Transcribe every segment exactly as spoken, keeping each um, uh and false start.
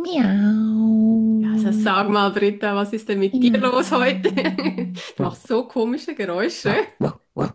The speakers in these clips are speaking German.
Also Miau. sag mal, Britta, was ist denn mit dir los heute? Du Wow, machst so komische Geräusche. wow, wow, wow.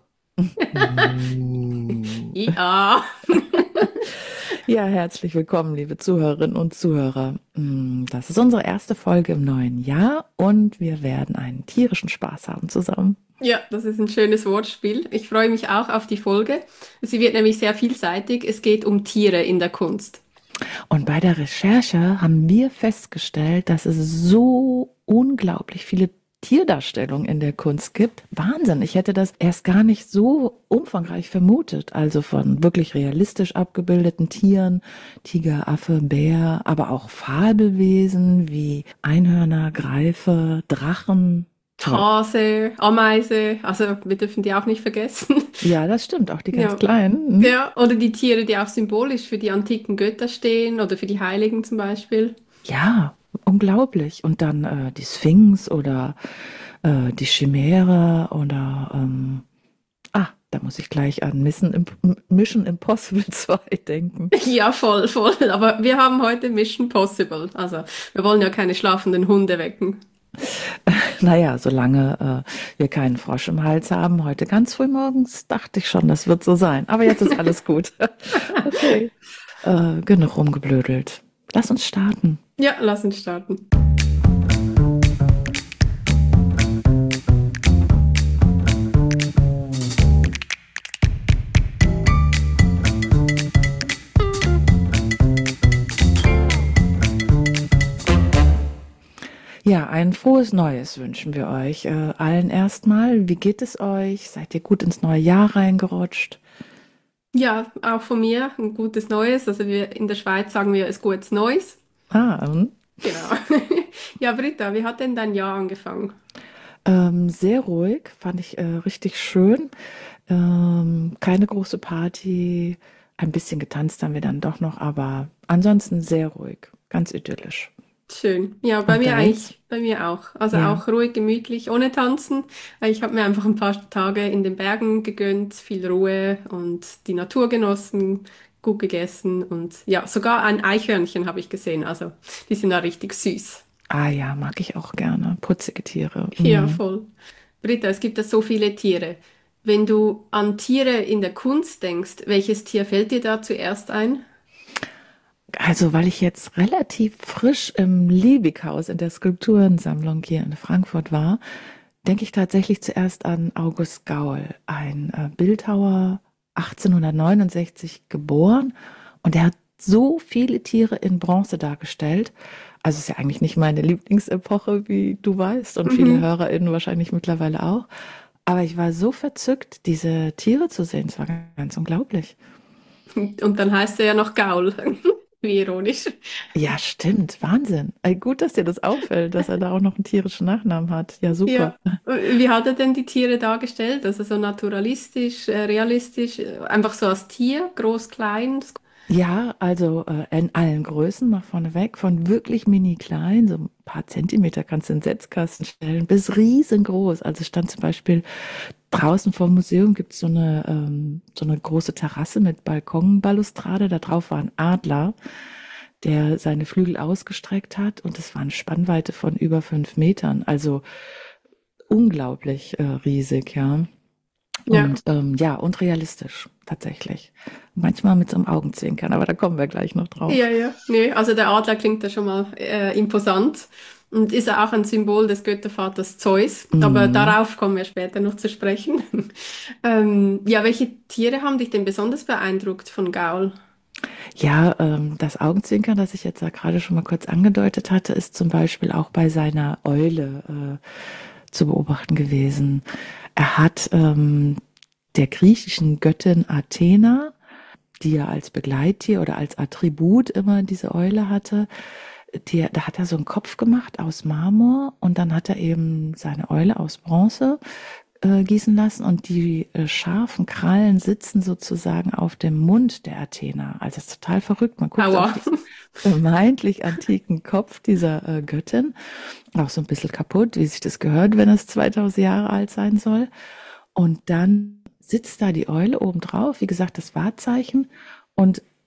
Mm. Ja. Ja, herzlich willkommen, liebe Zuhörerinnen und Zuhörer. Mm, Das ist unsere erste Folge im neuen Jahr und wir werden einen tierischen Spaß haben zusammen. Ja, das ist ein schönes Wortspiel. Ich freue mich auch auf die Folge. Sie wird nämlich sehr vielseitig. Es geht um Tiere in der Kunst. Und bei der Recherche haben wir festgestellt, dass es so unglaublich viele Tierdarstellungen in der Kunst gibt. Wahnsinn, ich hätte das erst gar nicht so umfangreich vermutet. Also von wirklich realistisch abgebildeten Tieren, Tiger, Affe, Bär, aber auch Fabelwesen wie Einhörner, Greife, Drachen. Toll. Hase, Ameise, also wir dürfen die auch nicht vergessen. Ja, das stimmt, auch die ganz Ja. kleinen. Hm? Ja, oder die Tiere, die auch symbolisch für die antiken Götter stehen oder für die Heiligen zum Beispiel. Ja, unglaublich. Und dann äh, die Sphinx oder äh, die Chimäre oder ähm, ah, da muss ich gleich an Mission, Imp Mission Impossible zwei denken. Ja, voll, voll. Aber wir haben heute Mission Possible. Also, wir wollen ja keine schlafenden Hunde wecken. Naja, solange äh, wir keinen Frosch im Hals haben, heute ganz früh morgens, dachte ich schon, das wird so sein. Aber jetzt ist alles gut. Okay, äh, genug rumgeblödelt. Lass uns starten. Ja, lass uns starten. Ja, ein frohes Neues wünschen wir euch äh, allen erstmal. Wie geht es euch? Seid ihr gut ins neue Jahr reingerutscht? Ja, auch von mir ein gutes Neues. Also wir in der Schweiz sagen wir es gutes Neues. Ah, ähm, Genau. Ja, Britta, wie hat denn dein Jahr angefangen? ähm, sehr ruhig, fand ich äh, richtig schön. Ähm, keine große Party, ein bisschen getanzt haben wir dann doch noch, aber ansonsten sehr ruhig, ganz idyllisch. Schön. Ja, bei Und mir deins? eigentlich, bei mir auch. Also Ja. auch ruhig, gemütlich, ohne Tanzen. Ich habe mir einfach ein paar Tage in den Bergen gegönnt, viel Ruhe und die Natur genossen, gut gegessen und ja, sogar ein Eichhörnchen habe ich gesehen. Also die sind da richtig süß. Ah ja, mag ich auch gerne. Putzige Tiere. Ja, Mm. voll. Britta, es gibt ja so viele Tiere. Wenn du an Tiere in der Kunst denkst, welches Tier fällt dir da zuerst ein? Also, weil ich jetzt relativ frisch im Liebighaus in der Skulpturensammlung hier in Frankfurt war, denke ich tatsächlich zuerst an August Gaul, ein äh, Bildhauer, achtzehnhundertneunundsechzig geboren, und er hat so viele Tiere in Bronze dargestellt. Also ist ja eigentlich nicht meine Lieblingsepoche, wie du weißt, und viele Mhm. HörerInnen wahrscheinlich mittlerweile auch. Aber ich war so verzückt, diese Tiere zu sehen. Es war ganz unglaublich. Und dann heißt er ja noch Gaul. Wie ironisch. Ja, stimmt. Wahnsinn. Ey, gut, dass dir das auffällt, dass er da auch noch einen tierischen Nachnamen hat. Ja, super. Ja. Wie hat er denn die Tiere dargestellt? Also so naturalistisch, äh, realistisch, äh, einfach so als Tier, groß, klein. Ja, also äh, in allen Größen, mal vorneweg, von wirklich mini klein, so ein paar Zentimeter kannst du in den Setzkasten stellen, bis riesengroß. Also stand zum Beispiel draußen vor dem Museum gibt es so eine, ähm, so eine große Terrasse mit Balkonbalustrade. Da drauf war ein Adler, der seine Flügel ausgestreckt hat, und es war eine Spannweite von über fünf Metern. Also unglaublich äh, riesig, ja. Ja, Und ähm, ja, und realistisch, tatsächlich. Manchmal mit so einem Augenzwinkern, aber da kommen wir gleich noch ja, drauf. ja. Nee, also der Adler klingt ja schon mal äh, imposant und ist ja auch ein Symbol des Göttervaters Zeus. Aber Mm. darauf kommen wir später noch zu sprechen. Ähm, ja, welche Tiere haben dich denn besonders beeindruckt von Gaul? Ja, ähm, das Augenzwinkern, das ich jetzt da gerade schon mal kurz angedeutet hatte, ist zum Beispiel auch bei seiner Eule äh, zu beobachten gewesen. Er hat ähm, der griechischen Göttin Athena, die er als Begleittier oder als Attribut immer diese Eule hatte, die, da hat er so einen Kopf gemacht aus Marmor, und dann hat er eben seine Eule aus Bronze äh, gießen lassen, und die äh, scharfen Krallen sitzen sozusagen auf dem Mund der Athena. Also es ist total verrückt. Man guckt auf Aua. diesen vermeintlich antiken Kopf dieser äh, Göttin, auch so ein bisschen kaputt, wie sich das gehört, wenn es zweitausend Jahre alt sein soll. Und dann sitzt da die Eule obendrauf, wie gesagt, das Wahrzeichen, und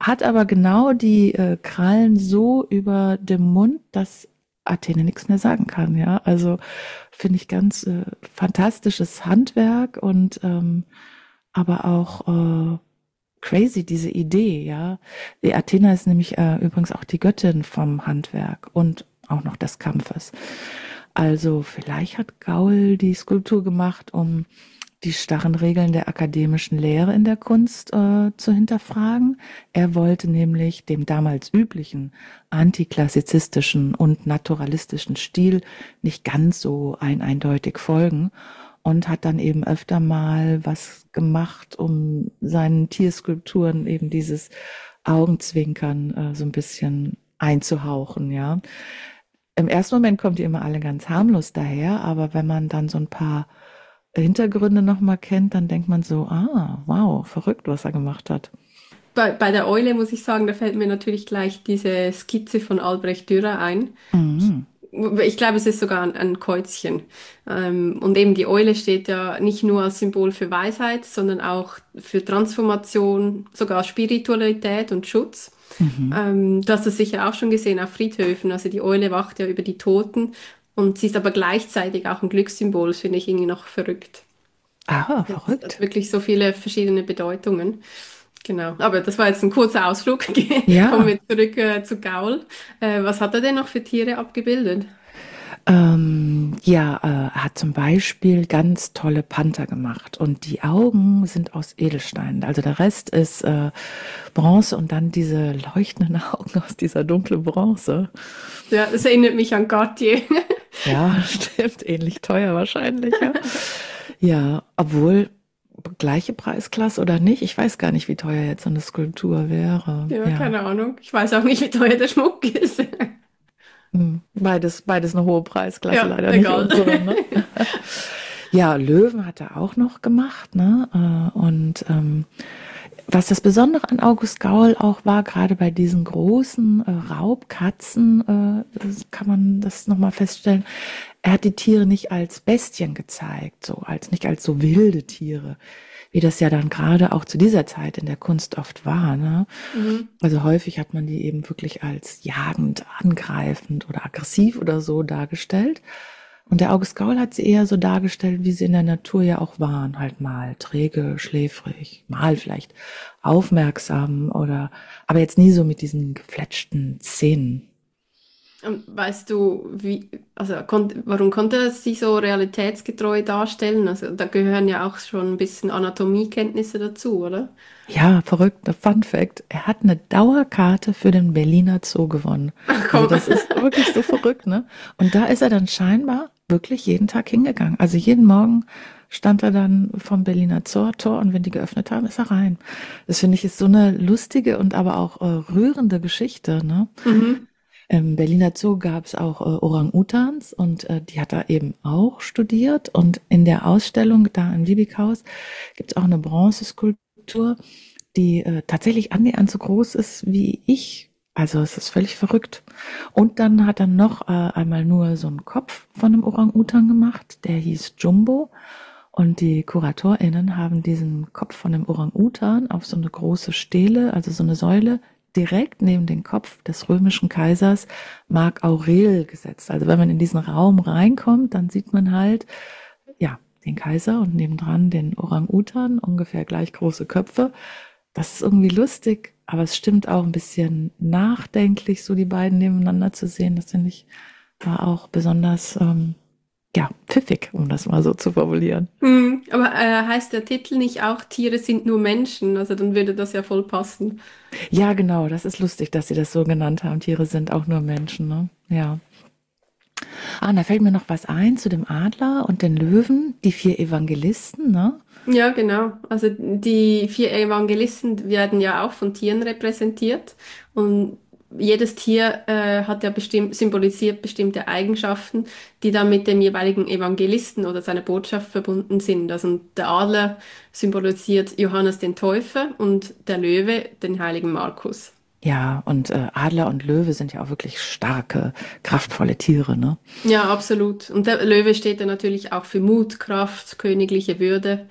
hat aber genau die äh, Krallen so über dem Mund, dass Athene nichts mehr sagen kann, ja. Also finde ich ganz äh, fantastisches Handwerk und ähm, aber auch äh, crazy, diese Idee, ja. Die Athena ist nämlich äh, übrigens auch die Göttin vom Handwerk und auch noch des Kampfes. Also vielleicht hat Gaul die Skulptur gemacht, um die starren Regeln der akademischen Lehre in der Kunst äh, zu hinterfragen. Er wollte nämlich dem damals üblichen antiklassizistischen und naturalistischen Stil nicht ganz so ein eindeutig folgen und hat dann eben öfter mal was gemacht, um seinen Tierskulpturen eben dieses Augenzwinkern äh, so ein bisschen einzuhauchen, ja. Im ersten Moment kommt die immer alle ganz harmlos daher, aber wenn man dann so ein paar Hintergründe nochmal kennt, dann denkt man so, ah, wow, verrückt, was er gemacht hat. Bei, bei der Eule muss ich sagen, da fällt mir natürlich gleich diese Skizze von Albrecht Dürer ein. Mhm. Ich glaube, es ist sogar ein, ein Kreuzchen. Ähm, und eben die Eule steht ja nicht nur als Symbol für Weisheit, sondern auch für Transformation, sogar Spiritualität und Schutz. Mhm. Ähm, du hast das sicher auch schon gesehen auf Friedhöfen. Also die Eule wacht ja über die Toten und sie ist aber gleichzeitig auch ein Glückssymbol. Das finde ich irgendwie noch verrückt. Ah, Es hat verrückt. wirklich so viele verschiedene Bedeutungen. Genau. Aber das war jetzt ein kurzer Ausflug. Kommen Ja, wir zurück äh, zu Gaul. Äh, was hat er denn noch für Tiere abgebildet? ähm, ja, äh, er hat zum Beispiel ganz tolle Panther gemacht und die Augen sind aus Edelstein. Also der Rest ist äh, Bronze und dann diese leuchtenden Augen aus dieser dunklen Bronze. Ja, das erinnert mich an Cartier. Ja, stimmt, ähnlich teuer wahrscheinlich, ja. Ja, obwohl gleiche Preisklasse oder nicht, ich weiß gar nicht, wie teuer jetzt so eine Skulptur wäre. Ja, Ja. keine Ahnung. Ich weiß auch nicht, wie teuer der Schmuck ist. Hm. Beides, beides eine hohe Preisklasse, Ja, leider nicht egal. unsere, ne? Ja, Löwen hat er auch noch gemacht, ne? Äh, Und ähm, was das Besondere an August Gaul auch war, gerade bei diesen großen äh, Raubkatzen, äh, das kann man das nochmal feststellen, er hat die Tiere nicht als Bestien gezeigt, so als nicht als so wilde Tiere, wie das ja dann gerade auch zu dieser Zeit in der Kunst oft war, ne? Mhm. Also häufig hat man die eben wirklich als jagend, angreifend oder aggressiv oder so dargestellt. Und der August Gaul hat sie eher so dargestellt, wie sie in der Natur ja auch waren, halt mal träge, schläfrig, mal vielleicht aufmerksam oder, aber jetzt nie so mit diesen gefletschten Zähnen. Und weißt du, wie, also kon warum konnte er sich so realitätsgetreu darstellen? Also da gehören ja auch schon ein bisschen Anatomiekenntnisse dazu, oder? Ja, verrückter Fun Fact. Er hat eine Dauerkarte für den Berliner Zoo gewonnen. Ach Also komm. das ist wirklich so verrückt, ne? Und da ist er dann scheinbar wirklich jeden Tag hingegangen. Also jeden Morgen stand er dann vom Berliner Zoo Tor und wenn die geöffnet haben, ist er rein. Das finde ich ist so eine lustige und aber auch äh, rührende Geschichte, ne? Mhm. Im Berliner Zoo gab es auch äh, Orang-Utans und äh, die hat er eben auch studiert. Und in der Ausstellung da im Liebighaus gibt es auch eine Bronzeskulptur, die äh, tatsächlich annähernd so groß ist wie ich. Also es ist völlig verrückt. Und dann hat er noch äh, einmal nur so einen Kopf von einem Orang-Utan gemacht, der hieß Jumbo. Und die KuratorInnen haben diesen Kopf von dem Orang-Utan auf so eine große Stele, also so eine Säule, direkt neben den Kopf des römischen Kaisers Mark Aurel gesetzt. Also wenn man in diesen Raum reinkommt, dann sieht man halt, ja, den Kaiser und nebendran den Orang-Utan, ungefähr gleich große Köpfe. Das ist irgendwie lustig, aber es stimmt auch ein bisschen nachdenklich, so die beiden nebeneinander zu sehen. Das finde ich war auch besonders, ähm, ja, pfiffig, um das mal so zu formulieren. Mhm. Aber äh, heißt der Titel nicht auch Tiere sind nur Menschen? Also dann würde das ja voll passen. Ja, genau, das ist lustig, dass sie das so genannt haben. Tiere sind auch nur Menschen, ne? Ja. Ah, und da fällt mir noch was ein zu dem Adler und den Löwen, die vier Evangelisten, ne? Ja, genau. Also die vier Evangelisten werden ja auch von Tieren repräsentiert und jedes Tier äh, hat ja bestimmt, symbolisiert bestimmte Eigenschaften, die dann mit dem jeweiligen Evangelisten oder seiner Botschaft verbunden sind. Also der Adler symbolisiert Johannes den Täufer und der Löwe den heiligen Markus. Ja, und äh, Adler und Löwe sind ja auch wirklich starke, kraftvolle Tiere, ne? Ja, absolut. Und der Löwe steht ja natürlich auch für Mut, Kraft, königliche Würde.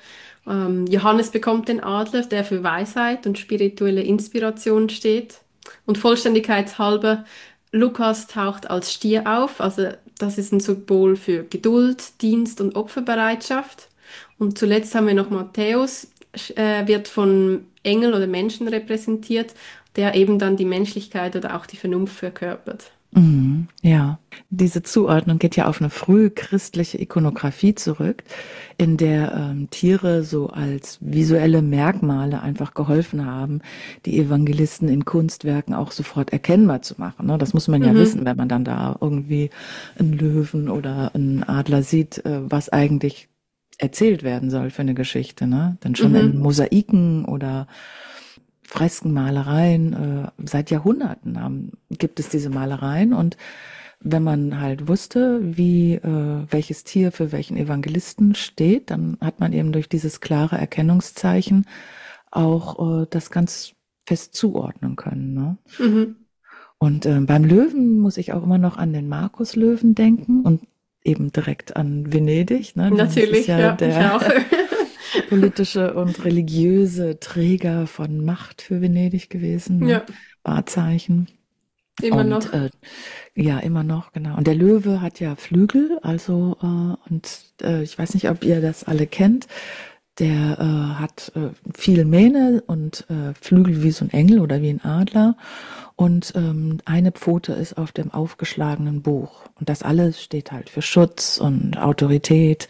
Ähm, Johannes bekommt den Adler, der für Weisheit und spirituelle Inspiration steht. Und vollständigkeitshalber, Lukas taucht als Stier auf, also das ist ein Symbol für Geduld, Dienst und Opferbereitschaft. Und zuletzt haben wir noch Matthäus, äh, wird von Engel oder Menschen repräsentiert, der eben dann die Menschlichkeit oder auch die Vernunft verkörpert. Mhm, ja, diese Zuordnung geht ja auf eine frühchristliche Ikonografie zurück, in der ähm, Tiere so als visuelle Merkmale einfach geholfen haben, die Evangelisten in Kunstwerken auch sofort erkennbar zu machen. Ne? Das muss man ja wissen, Mhm. wenn man dann da irgendwie einen Löwen oder einen Adler sieht, äh, was eigentlich erzählt werden soll für eine Geschichte. Ne? Denn schon in Mhm. Mosaiken oder Fresken, Malereien, äh, seit Jahrhunderten haben, gibt es diese Malereien und wenn man halt wusste, wie äh, welches Tier für welchen Evangelisten steht, dann hat man eben durch dieses klare Erkennungszeichen auch äh, das ganz fest zuordnen können. Ne? Mhm. Und äh, beim Löwen muss ich auch immer noch an den Markus-Löwen denken und eben direkt an Venedig, ne? Denn das ist Natürlich, ja ja, ich der auch. politische und religiöse Träger von Macht für Venedig gewesen, ne? Ja, Wahrzeichen. immer noch. Und äh, ja, immer noch, genau. Und der Löwe hat ja Flügel, also äh, und äh, ich weiß nicht, ob ihr das alle kennt. Der äh, hat äh, viel Mähne und äh, Flügel wie so ein Engel oder wie ein Adler. Und ähm, eine Pfote ist auf dem aufgeschlagenen Buch. Und das alles steht halt für Schutz und Autorität.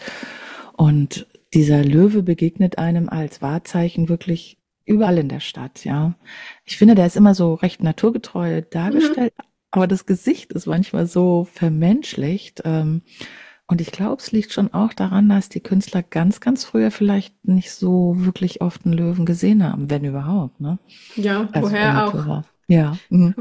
Und dieser Löwe begegnet einem als Wahrzeichen wirklich überall in der Stadt, ja. Ich finde, der ist immer so recht naturgetreu Mhm. dargestellt, aber das Gesicht ist manchmal so vermenschlicht. Ähm, und ich glaube, es liegt schon auch daran, dass die Künstler ganz, ganz früher vielleicht nicht so wirklich oft einen Löwen gesehen haben, wenn überhaupt, ne? Ja, Also in woher auch. Natura. Ja. Mhm.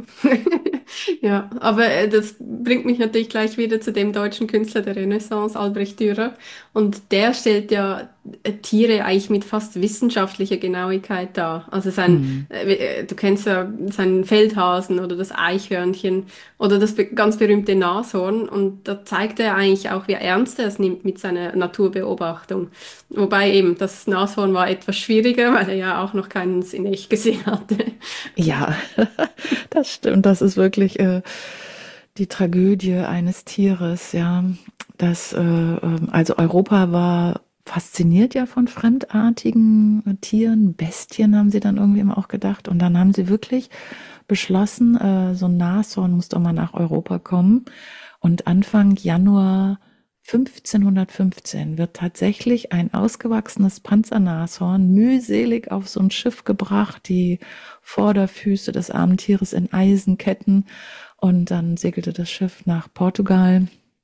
Ja, aber äh, das bringt mich natürlich gleich wieder zu dem deutschen Künstler der Renaissance, Albrecht Dürer. Und der stellt ja äh, Tiere eigentlich mit fast wissenschaftlicher Genauigkeit dar. Also sein, Mhm. äh, äh, du kennst ja seinen Feldhasen oder das Eichhörnchen oder das be ganz berühmte Nashorn. Und da zeigt er eigentlich auch, wie ernst er es nimmt mit seiner Naturbeobachtung. Wobei eben das Nashorn war etwas schwieriger, weil er ja auch noch keinen in echt gesehen hatte. Ja, das stimmt. Das ist wirklich äh, die Tragödie eines Tieres, ja. Das, äh, ähm, also Europa war fasziniert ja von fremdartigen äh, Tieren, Bestien haben sie dann irgendwie immer auch gedacht. Und dann haben sie wirklich beschlossen, äh, so ein Nashorn muss doch mal nach Europa kommen. Und Anfang Januar fünfzehnhundertfünfzehn wird tatsächlich ein ausgewachsenes Panzernashorn mühselig auf so ein Schiff gebracht, die Vorderfüße des armen Tieres in Eisenketten. Und dann segelte das Schiff nach Portugal.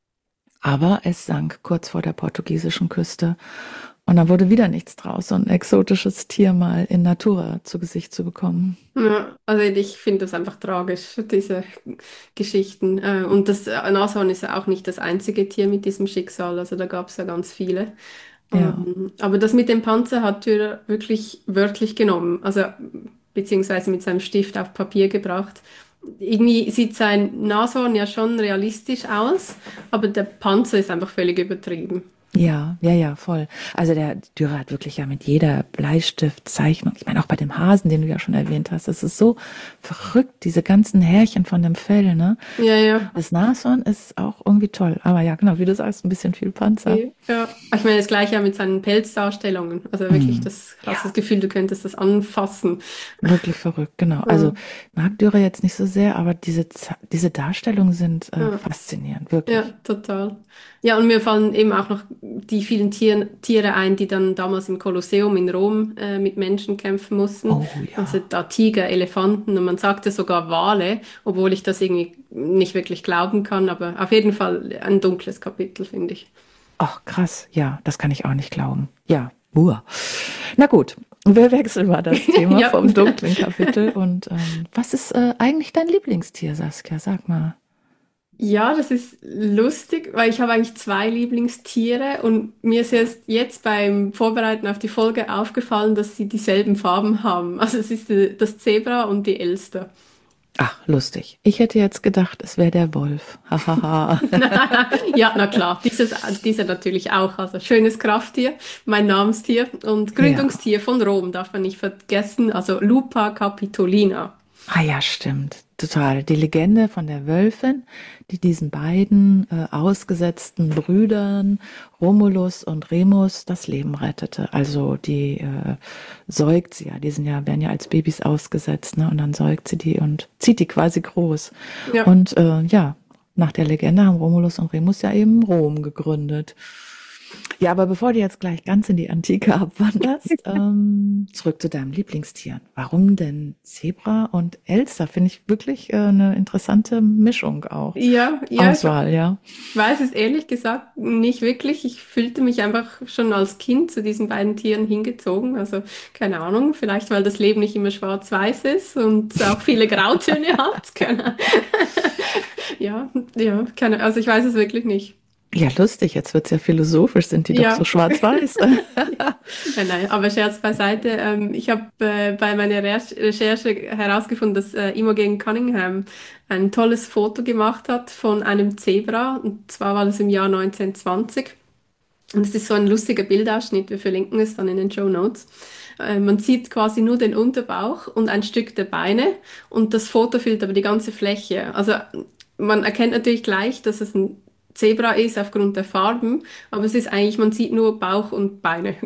Aber es sank kurz vor der portugiesischen Küste. Und dann wurde wieder nichts draus, so ein exotisches Tier mal in Natura zu Gesicht zu bekommen. Ja, also ich finde das einfach tragisch, diese Geschichten. Äh, Und das äh, Nashorn ist ja auch nicht das einzige Tier mit diesem Schicksal, also da gab es ja ganz viele. Ja, Ähm, Aber das mit dem Panzer hat Dürer wirklich wörtlich genommen, also beziehungsweise mit seinem Stift auf Papier gebracht. Irgendwie sieht sein Nashorn ja schon realistisch aus, aber der Panzer ist einfach völlig übertrieben. ja, ja, ja, voll. Also der Dürer hat wirklich ja mit jeder Bleistiftzeichnung, ich meine auch bei dem Hasen, den du ja schon erwähnt hast, das ist so verrückt, diese ganzen Härchen von dem Fell, ne? Ja, ja. Das Nashorn ist auch irgendwie toll. Aber ja, genau, wie du sagst, ein bisschen viel Panzer. Okay, ja, ich meine das gleiche ja mit seinen Pelzdarstellungen. Also wirklich, Mm, das hast das ja, Gefühl, du könntest das anfassen. wirklich verrückt, genau. Also Ja, mag Dürer jetzt nicht so sehr, aber diese, Ze- diese Darstellungen sind äh, ja, faszinierend, ja, wirklich. total. Ja, und mir fallen eben auch noch die vielen Tier, Tiere ein, die dann damals im Kolosseum in Rom äh, mit Menschen kämpfen mussten. Oh Also ja. da Tiger, Elefanten und man sagte sogar Wale, obwohl ich das irgendwie nicht wirklich glauben kann, aber auf jeden Fall ein dunkles Kapitel, finde ich. Ach, krass. Ja, das kann ich auch nicht glauben. Ja, uah. Na gut, wir wechseln mal das Thema Ja. vom dunklen Kapitel. Und ähm, was ist äh, eigentlich dein Lieblingstier, Saskia? Sag mal. Ja, das ist lustig, weil ich habe eigentlich zwei Lieblingstiere und mir ist erst jetzt beim Vorbereiten auf die Folge aufgefallen, dass sie dieselben Farben haben. Also es ist äh, das Zebra und die Elster. Ach, lustig. Ich hätte jetzt gedacht, es wäre der Wolf. Hahaha. Ja, na klar, dieses, dieser natürlich auch. Also schönes Krafttier, mein Namenstier und Ja. Gründungstier von Rom, darf man nicht vergessen. Also Lupa Capitolina. Ah ja, stimmt. Total. Die Legende von der Wölfin, die diesen beiden äh, ausgesetzten Brüdern Romulus und Remus das Leben rettete. Also die äh, säugt sie ja, die sind ja, werden ja als Babys ausgesetzt, ne? Und dann säugt sie die und zieht die quasi groß. Ja. Und äh, ja, nach der Legende haben Romulus und Remus ja eben Rom gegründet. Ja, aber bevor du jetzt gleich ganz in die Antike abwanderst, ähm, zurück zu deinem Lieblingstier. Warum denn Zebra und Elster? Finde ich wirklich äh, eine interessante Mischung auch. Ja, ja, ich Auswahl, ja. weiß es ehrlich gesagt nicht wirklich. Ich fühlte mich einfach schon als Kind zu diesen beiden Tieren hingezogen. Also keine Ahnung, vielleicht weil das Leben nicht immer schwarz-weiß ist und auch viele Grautöne hat. Keine, ja, ja, keine, also ich weiß es wirklich nicht. Ja, lustig, jetzt wird's ja philosophisch, sind die doch so Ja, schwarz-weiß. nein, nein, aber Scherz beiseite. Ähm, ich habe äh, bei meiner Re- Recherche herausgefunden, dass äh, Imogen Cunningham ein tolles Foto gemacht hat von einem Zebra. Und zwar war das im Jahr neunzehnhundertzwanzig. Und es ist so ein lustiger Bildausschnitt. Wir verlinken es dann in den Show Notes. Äh, man sieht quasi nur den Unterbauch und ein Stück der Beine. Und das Foto füllt aber die ganze Fläche. Also man erkennt natürlich gleich, dass es ein Zebra ist aufgrund der Farben. Aber es ist eigentlich, man sieht nur Bauch und Beine.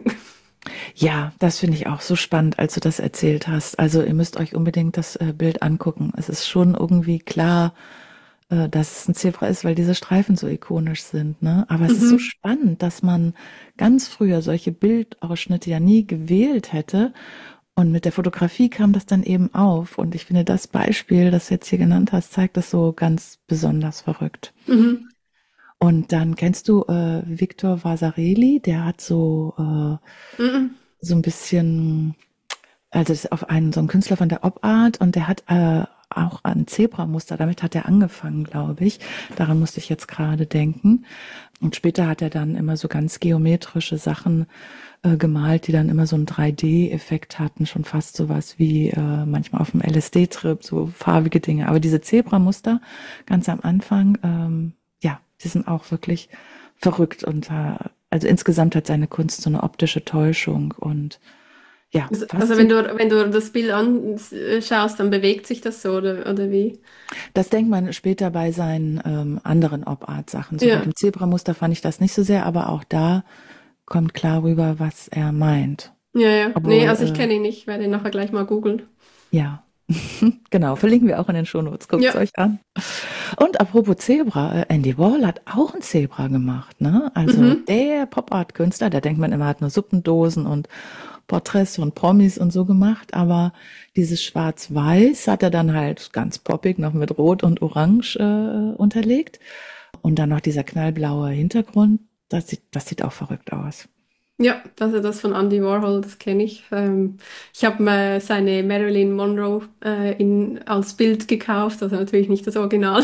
Ja, das finde ich auch so spannend, als du das erzählt hast. Also ihr müsst euch unbedingt das äh, Bild angucken. Es ist schon irgendwie klar, äh, dass es ein Zebra ist, weil diese Streifen so ikonisch sind, ne? Aber es ist so Mhm. spannend, dass man ganz früher solche Bildausschnitte ja nie gewählt hätte. Und mit der Fotografie kam das dann eben auf. Und ich finde, das Beispiel, das du jetzt hier genannt hast, zeigt das so ganz besonders verrückt. Mhm. Und dann kennst du äh, Victor Vasarely, der hat so, äh, Mhm. so ein bisschen, also das ist auf einen, so ein Künstler von der Op-Art und der hat äh, auch ein Zebramuster, damit hat er angefangen, glaube ich. Daran musste ich jetzt gerade denken. Und später hat er dann immer so ganz geometrische Sachen äh, gemalt, die dann immer so einen drei D-Effekt hatten, schon fast sowas wie äh, manchmal auf dem L S D-Trip, so farbige Dinge. Aber diese Zebramuster ganz am Anfang, ähm, ja, die sind auch wirklich verrückt und äh, also insgesamt hat seine Kunst so eine optische Täuschung und ja, Also, also wenn faszinierend. du, wenn du das Bild anschaust, dann bewegt sich das so, oder, oder wie? Das denkt man später bei seinen ähm, anderen Op-Art-Sachen. So bei Ja, dem Zebramuster fand ich das nicht so sehr, aber auch da kommt klar rüber, was er meint. ja, ja. Nee, Obwohl, also ich äh, kenne ihn nicht, werde ihn nachher gleich mal googeln. ja, genau, verlinken wir auch in den Shownotes. Guckt's Ja. euch an. Und apropos Zebra, äh, Andy Warhol hat auch ein Zebra gemacht, ne? Also Mhm. der Pop-Art-Künstler, da denkt man immer, er hat nur Suppendosen und Porträts von Promis und so gemacht, aber dieses Schwarz-Weiß hat er dann halt ganz poppig noch mit Rot und Orange äh, unterlegt. Und dann noch dieser knallblaue Hintergrund, das sieht, das sieht auch verrückt aus. Ja, also das von Andy Warhol, das kenne ich. Ähm, ich habe mir seine Marilyn Monroe äh, in, als Bild gekauft, also natürlich nicht das Original.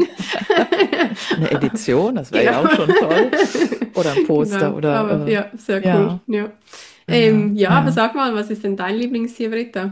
Eine Edition, das wäre Genau. ja auch schon toll. Oder ein Poster Genau, aber oder ja, sehr äh, cool. ja, Ja. ja, Ähm, ja, aber ja. sag mal, was ist denn dein Lieblingstier, Britta?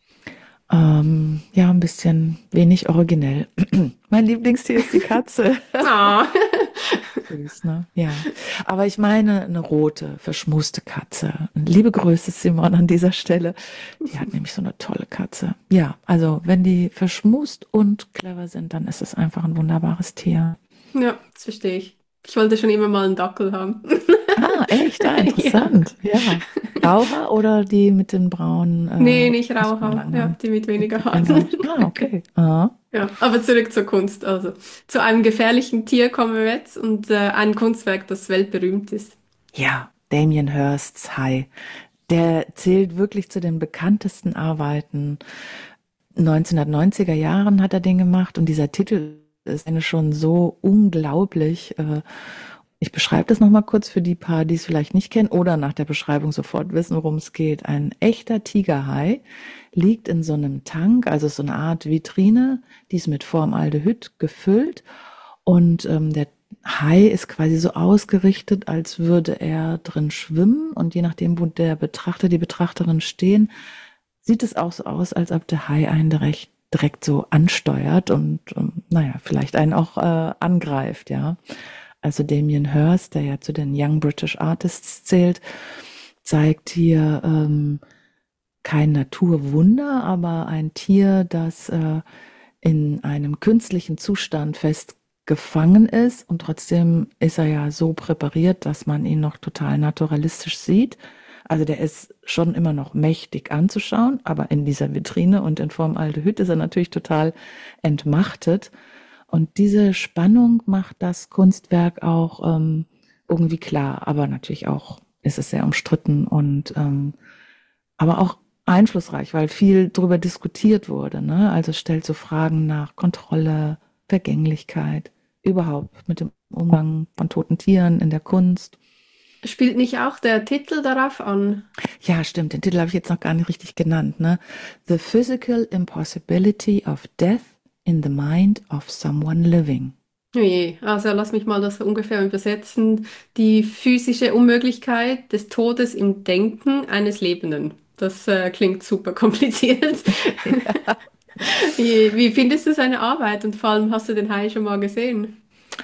Ähm, ja, ein bisschen wenig originell. Mein Lieblingstier ist die Katze. Ah. Süß, ne? Ja. Aber ich meine eine rote, verschmuste Katze. Liebe Grüße, Simon, an dieser Stelle. Die hat nämlich so eine tolle Katze. Ja, also wenn die verschmust und clever sind, dann ist es einfach ein wunderbares Tier. Ja, das verstehe ich. Ich wollte schon immer mal einen Dackel haben. Ah, echt? Ah, Ja. interessant. Ja. Grauhaar oder die mit den braunen, Nee, äh, nicht nicht so Rauhaar. Ja, langen, die mit weniger mit Haaren. länger. Ah, okay. Ah. Ja, aber zurück zur Kunst. Also, zu einem gefährlichen Tier kommen wir jetzt und äh, ein Kunstwerk, das weltberühmt ist. Ja, Damien Hirsts Hai. Der zählt wirklich zu den bekanntesten Arbeiten. neunzehnhundertneunziger Jahren hat er den gemacht und dieser Titel ist eine schon so unglaublich. Äh, ich beschreibe das nochmal kurz für die paar, die es vielleicht nicht kennen oder nach der Beschreibung sofort wissen, worum es geht. Ein echter Tigerhai liegt in so einem Tank, also so eine Art Vitrine, die ist mit Formaldehyd gefüllt und ähm, der Hai ist quasi so ausgerichtet, als würde er drin schwimmen und je nachdem, wo der Betrachter, die Betrachterin stehen, sieht es auch so aus, als ob der Hai einen direkt direkt so ansteuert und, ähm, naja, vielleicht einen auch äh, angreift, ja. Also Damien Hirst, der ja zu den Young British Artists zählt, zeigt hier ähm, kein Naturwunder, aber ein Tier, das äh, in einem künstlichen Zustand festgefangen ist und trotzdem ist er ja so präpariert, dass man ihn noch total naturalistisch sieht. Also der ist schon immer noch mächtig anzuschauen, aber in dieser Vitrine und in Formaldehyd ist er natürlich total entmachtet. Und diese Spannung macht das Kunstwerk auch ähm, irgendwie klar, aber natürlich auch ist es sehr umstritten und ähm, aber auch einflussreich, weil viel darüber diskutiert wurde. Ne? Also es stellt so Fragen nach Kontrolle, Vergänglichkeit, überhaupt mit dem Umgang von toten Tieren in der Kunst. Spielt nicht auch der Titel darauf an? Ja, stimmt, den Titel habe ich jetzt noch gar nicht richtig genannt. Ne? The Physical Impossibility of Death in the Mind of Someone Living. Oh je, also lass mich mal das ungefähr übersetzen. Die physische Unmöglichkeit des Todes im Denken eines Lebenden. Das äh, klingt super kompliziert. Wie, wie findest du seine Arbeit und vor allem hast du den Hai schon mal gesehen?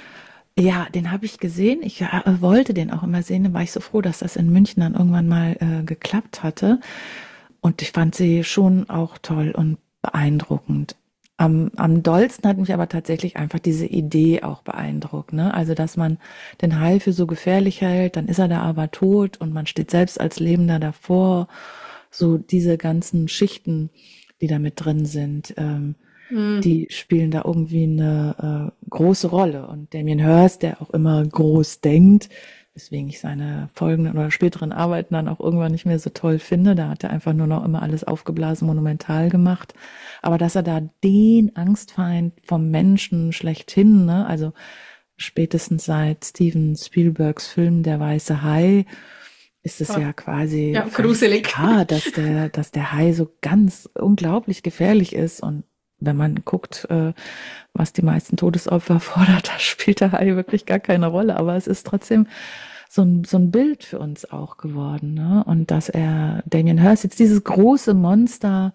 Ja, den habe ich gesehen. Ich äh, wollte den auch immer sehen. Da war ich so froh, dass das in München dann irgendwann mal äh, geklappt hatte. Und ich fand sie schon auch toll und beeindruckend. Am, am dollsten hat mich aber tatsächlich einfach diese Idee auch beeindruckt, ne? Also, dass man den Hai für so gefährlich hält, dann ist er da aber tot und man steht selbst als Lebender davor. So diese ganzen Schichten, die da mit drin sind. Ähm, Hm. die spielen da irgendwie eine äh, große Rolle. Und Damien Hirst, der auch immer groß denkt, weswegen ich seine folgenden oder späteren Arbeiten dann auch irgendwann nicht mehr so toll finde, da hat er einfach nur noch immer alles aufgeblasen, monumental gemacht. Aber dass er da den Angstfeind vom Menschen schlechthin, ne, also spätestens seit Steven Spielbergs Film Der weiße Hai, ist es Ah, ja quasi ja, völlig gruselig. klar, dass der, dass der Hai so ganz unglaublich gefährlich ist. Und wenn man guckt, äh, was die meisten Todesopfer fordert, da spielt der Hai wirklich gar keine Rolle. Aber es ist trotzdem so ein, so ein Bild für uns auch geworden, ne? Und dass er, Damien Hirst, jetzt dieses große Monster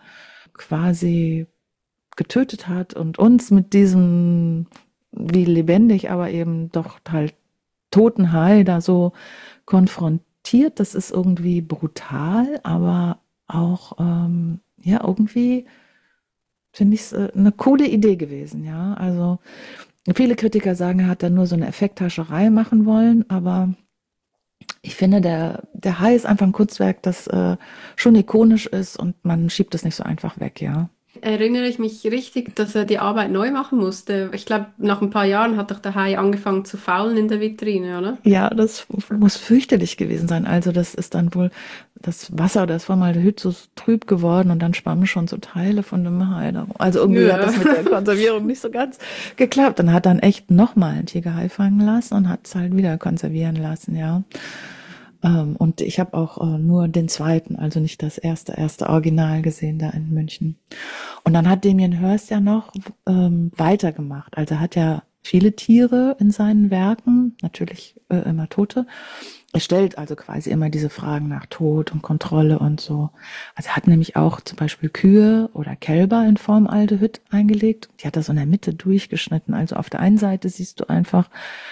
quasi getötet hat und uns mit diesem, wie lebendig, aber eben doch halt toten Hai da so konfrontiert, das ist irgendwie brutal, aber auch, ähm, ja, irgendwie finde ich es äh, eine coole Idee gewesen, ja. Also viele Kritiker sagen, er hat da nur so eine Effekthascherei machen wollen, aber ich finde, der, der Hai ist einfach ein Kunstwerk, das äh, schon ikonisch ist und man schiebt es nicht so einfach weg, ja. Erinnere ich mich richtig, dass er die Arbeit neu machen musste? Ich glaube, nach ein paar Jahren hat doch der Hai angefangen zu faulen in der Vitrine, oder? Ja, das muss fürchterlich gewesen sein. Also das ist dann wohl das Wasser, das Formaldehyd so trüb geworden und dann schwammen schon so Teile von dem Hai da rum. Also irgendwie hat Ja. das mit der Konservierung nicht so ganz geklappt. Dann hat dann echt nochmal ein Tigerhai fangen lassen und hat es halt wieder konservieren lassen, ja. Ähm, und ich habe auch äh, nur den zweiten, also nicht das erste, erste Original gesehen da in München. Und dann hat Damien Hirst ja noch ähm, weitergemacht. Also er hat ja viele Tiere in seinen Werken, natürlich äh, immer Tote. Er stellt also quasi immer diese Fragen nach Tod und Kontrolle und so. Also er hat nämlich auch zum Beispiel Kühe oder Kälber in Formaldehyd eingelegt. Die hat er so in der Mitte durchgeschnitten. Also auf der einen Seite siehst du einfach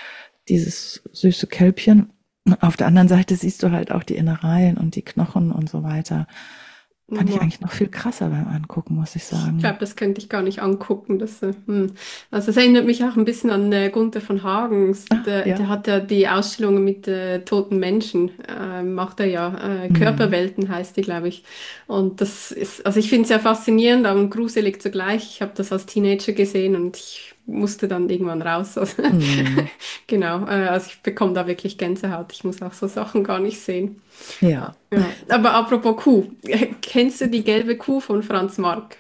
dieses süße Kälbchen. Auf der anderen Seite siehst du halt auch die Innereien und die Knochen und so weiter. Fand ich eigentlich noch viel krasser beim Angucken, muss ich Ich sagen. glaube, das könnte ich gar nicht angucken. Das, äh, hm. Also es erinnert mich auch ein bisschen an äh, Gunther von Hagens. Ah, Der, ja. der hat ja die Ausstellungen mit äh, toten Menschen, äh, macht er ja. Äh, Mhm. Körperwelten heißt die, glaube ich. Und das ist, also ich finde es ja faszinierend, aber gruselig zugleich. Ich habe das als Teenager gesehen und ich musste dann irgendwann raus. Also, Mhm. genau, äh, also ich bekomme da wirklich Gänsehaut. Ich muss auch so Sachen gar nicht sehen. Ja. Ja. Aber apropos Kuh, kennst du die gelbe Kuh von Franz Marc?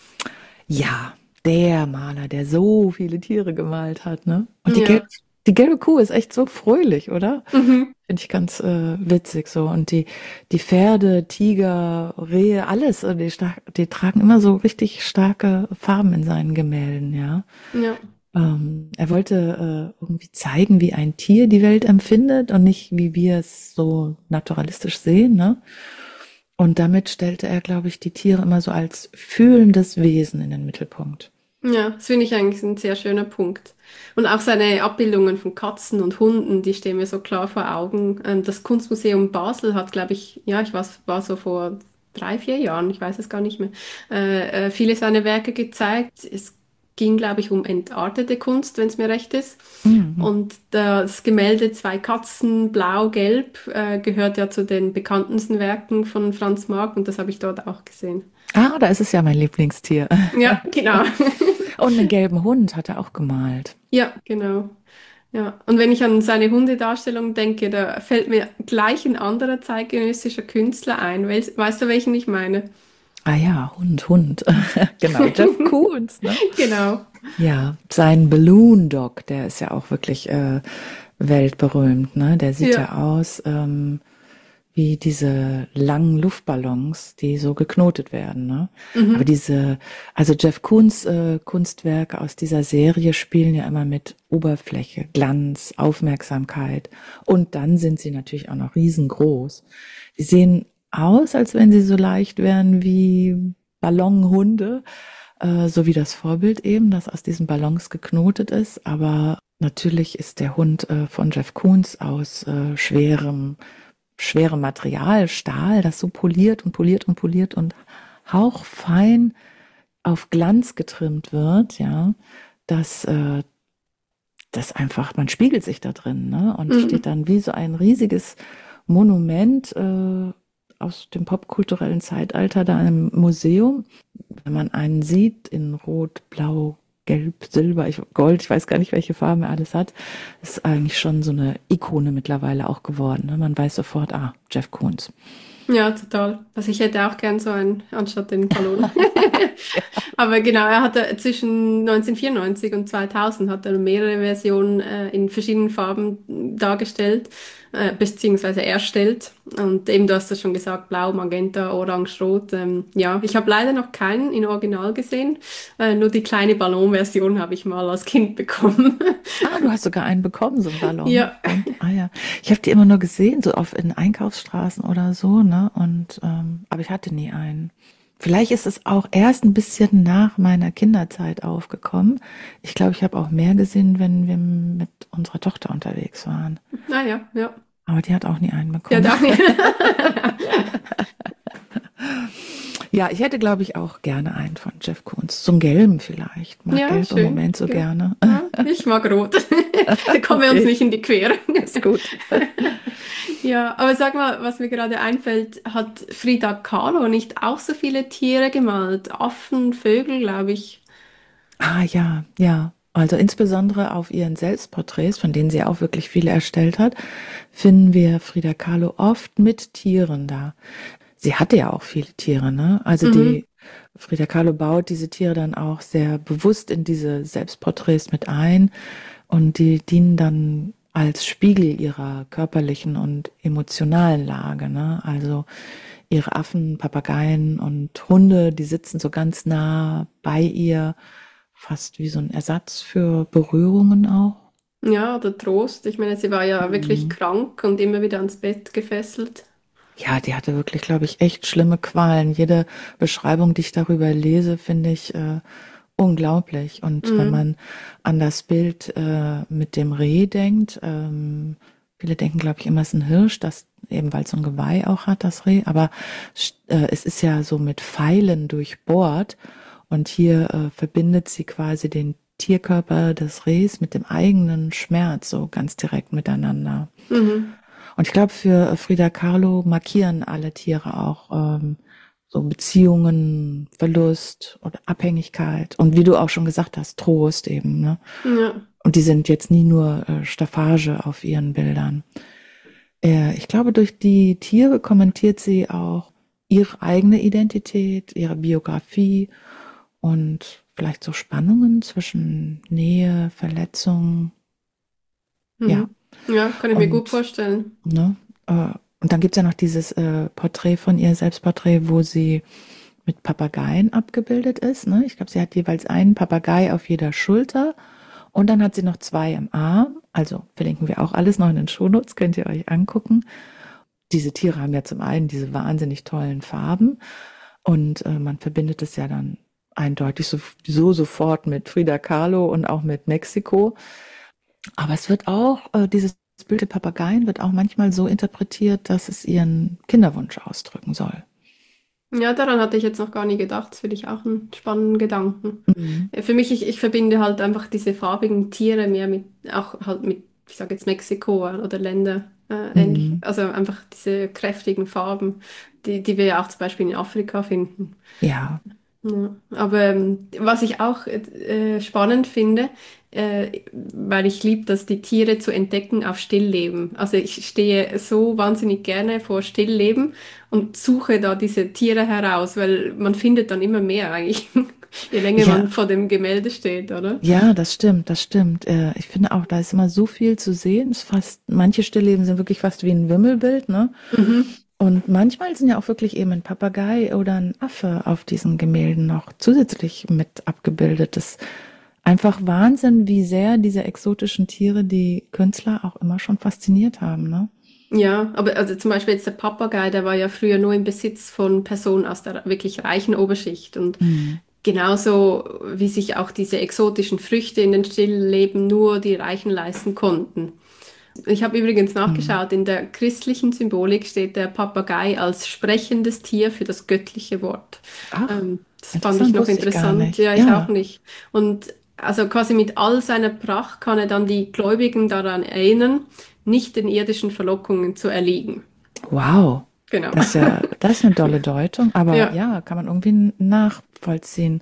Ja, der Maler, der so viele Tiere gemalt hat, ne? Und die gelbe, Ja. die gelbe Kuh ist echt so fröhlich, oder? Mhm. Finde ich ganz äh, witzig so. Und die, die Pferde, Tiger, Rehe, alles, äh, die, stark, die tragen immer so richtig starke Farben in seinen Gemälden, ja. Ja. Ähm, er wollte äh, irgendwie zeigen, wie ein Tier die Welt empfindet und nicht, wie wir es so naturalistisch sehen, ne? Und damit stellte er, glaube ich, die Tiere immer so als fühlendes Wesen in den Mittelpunkt. Ja, das finde ich eigentlich ein sehr schöner Punkt. Und auch seine Abbildungen von Katzen und Hunden, die stehen mir so klar vor Augen. Ähm, Das Kunstmuseum Basel hat, glaube ich, ja, ich war, war so vor drei, vier Jahren, ich weiß es gar nicht mehr, äh, äh, viele seiner Werke gezeigt. Es ging, glaube ich, um entartete Kunst, wenn es mir recht ist. Mhm. Und das Gemälde Zwei Katzen, Blau-Gelb, äh, gehört ja zu den bekanntesten Werken von Franz Marc und das habe ich dort auch gesehen. Ah, da ist es ja mein Lieblingstier. Ja, genau. Und einen gelben Hund hat er auch gemalt. Ja, genau. Ja, und wenn ich an seine Hundedarstellung denke, da fällt mir gleich ein anderer zeitgenössischer Künstler ein. Weißt, weißt du, welchen ich meine? Ah ja, Hund, Hund. Genau, Jeff Koons, ne? Genau. Ja, sein Balloon Dog, der ist ja auch wirklich äh, weltberühmt, ne? Der sieht Ja. ja aus ähm, wie diese langen Luftballons, die so geknotet werden, ne? Aber Mhm. diese, also Jeff Koons äh, Kunstwerke aus dieser Serie spielen ja immer mit Oberfläche, Glanz, Aufmerksamkeit und dann sind sie natürlich auch noch riesengroß. Die sehen aus, als wenn sie so leicht wären wie Ballonhunde, äh, so wie das Vorbild eben, das aus diesen Ballons geknotet ist. Aber natürlich ist der Hund äh, von Jeff Koons aus äh, schwerem, schwerem Material, Stahl, das so poliert und poliert und poliert und hauchfein auf Glanz getrimmt wird, ja, dass äh, das einfach, man spiegelt sich da drin, ne? Und steht Mhm. dann wie so ein riesiges Monument äh, aus dem popkulturellen Zeitalter da im Museum. Wenn man einen sieht in Rot, Blau, Gelb, Silber, ich, Gold, ich weiß gar nicht, welche Farben er alles hat, ist eigentlich schon so eine Ikone mittlerweile auch geworden. Ne? Man weiß sofort, ah, Jeff Koons. Ja, total. Also ich hätte auch gern so einen anstatt den Ballon. Aber genau, er hatte zwischen neunzehnhundertvierundneunzig und zweitausend hat er mehrere Versionen äh, in verschiedenen Farben dargestellt, äh, beziehungsweise erstellt. Und eben, du hast das schon gesagt, Blau, Magenta, Orange, Rot. Ähm, ja, ich habe leider noch keinen in Original gesehen. Äh, nur die kleine Ballonversion habe ich mal als Kind bekommen. Ah, du hast sogar einen bekommen, so einen Ballon. Ja. Und, ah ja, ich habe die immer nur gesehen, so auf in Einkaufsstraßen oder so, ne? Und ähm, aber ich hatte nie einen. Vielleicht ist es auch erst ein bisschen nach meiner Kinderzeit aufgekommen. Ich glaube, ich habe auch mehr gesehen, wenn wir mit unserer Tochter unterwegs waren. Naja, ja. Ja. Aber die hat auch nie einen Ja, bekommen. Daniel. Ja, ich hätte, glaube ich, auch gerne einen von Jeff Koons. So einen gelben vielleicht. Mag Ja, Gelb im schön. Moment so Ja. gerne. Ja, ich mag Rot. Da kommen wir uns Okay, nicht in die Quere. ist gut. Ja, aber sag mal, was mir gerade einfällt, hat Frida Kahlo nicht auch so viele Tiere gemalt? Affen, Vögel, glaube ich. Ah ja, ja. Also insbesondere auf ihren Selbstporträts, von denen sie auch wirklich viele erstellt hat, finden wir Frida Kahlo oft mit Tieren da. Sie hatte ja auch viele Tiere, ne? Also Mhm. die Frida Kahlo baut diese Tiere dann auch sehr bewusst in diese Selbstporträts mit ein und die dienen dann als Spiegel ihrer körperlichen und emotionalen Lage, ne? Also ihre Affen, Papageien und Hunde, die sitzen so ganz nah bei ihr, fast wie so ein Ersatz für Berührungen auch. Ja, oder Trost. Ich meine, sie war ja wirklich Mhm. krank und immer wieder ans Bett gefesselt. Ja, die hatte wirklich, glaube ich, echt schlimme Qualen. Jede Beschreibung, die ich darüber lese, finde ich äh, unglaublich. Und wenn Mhm. man an das Bild äh, mit dem Reh denkt, ähm, viele denken, glaube ich, immer, es ist ein Hirsch, das eben weil es so ein Geweih auch hat, das Reh. Aber äh, es ist ja so mit Pfeilen durchbohrt. Und hier äh, verbindet sie quasi den Tierkörper des Rehs mit dem eigenen Schmerz so ganz direkt miteinander. Mhm. Und ich glaube, für Frida Kahlo markieren alle Tiere auch ähm, so Beziehungen, Verlust oder Abhängigkeit. Und wie du auch schon gesagt hast, Trost eben. Ne? Ja. Und die sind jetzt nie nur äh, Staffage auf ihren Bildern. Äh, ich glaube, durch die Tiere kommentiert sie auch ihre eigene Identität, ihre Biografie und vielleicht so Spannungen zwischen Nähe, Verletzung. Ja, Mhm. Ja, kann ich mir gut und vorstellen. ne? Äh, und dann gibt's ja noch dieses äh, Porträt von ihr, Selbstporträt, wo sie mit Papageien abgebildet ist. Ne? Ich glaube, sie hat jeweils einen Papagei auf jeder Schulter und dann hat sie noch zwei im Arm. Also verlinken wir auch alles noch in den Shownotes, könnt ihr euch angucken. diese Tiere haben ja zum einen diese wahnsinnig tollen Farben und äh, man verbindet es ja dann eindeutig so, so sofort mit Frida Kahlo und auch mit Mexiko. Aber es wird auch, äh, dieses Bild der Papageien wird auch manchmal so interpretiert, dass es ihren Kinderwunsch ausdrücken soll. Ja, daran hatte ich jetzt noch gar nie gedacht. Das finde ich auch einen spannenden Gedanken. Mhm. Äh, Für mich, ich, ich verbinde halt einfach diese farbigen Tiere mehr mit, auch halt mit, ich sage jetzt Mexiko oder Länder äh, ähnlich. Mhm. Also einfach diese kräftigen Farben, die, die wir ja auch zum Beispiel in Afrika finden. Ja, Ja, aber ähm, was ich auch äh, spannend finde, äh, weil ich liebe, dass die Tiere zu entdecken auf Stillleben. Also ich stehe so wahnsinnig gerne vor Stillleben und suche da diese Tiere heraus, weil man findet dann immer mehr eigentlich, je länger man ja, vor dem Gemälde steht, oder? ja, das stimmt, das stimmt. Äh, ich finde auch, da ist immer so viel zu sehen. Es ist fast, manche Stillleben sind wirklich fast wie ein Wimmelbild, ne? Mhm. Und manchmal sind ja auch wirklich eben ein Papagei oder ein Affe auf diesen Gemälden noch zusätzlich mit abgebildet. Das ist einfach Wahnsinn, wie sehr diese exotischen Tiere die Künstler auch immer schon fasziniert haben, ne? Ja, aber also zum Beispiel jetzt der Papagei, der war ja früher nur im Besitz von Personen aus der wirklich reichen Oberschicht und Mhm. genauso wie sich auch diese exotischen Früchte in den Stillleben nur die Reichen leisten konnten. Ich habe übrigens Mhm. nachgeschaut, in der christlichen Symbolik steht der Papagei als sprechendes Tier für das göttliche Wort. Ach, Ähm, das fand ich interessant, noch wusste ich gar interessant. nicht. Ja, ich auch Ja, nicht. Und also quasi mit all seiner Pracht kann er dann die Gläubigen daran erinnern, nicht den irdischen Verlockungen zu erliegen. wow. Genau. Das ist ja, das ist eine tolle Deutung, aber Ja, ja, kann man irgendwie nachvollziehen.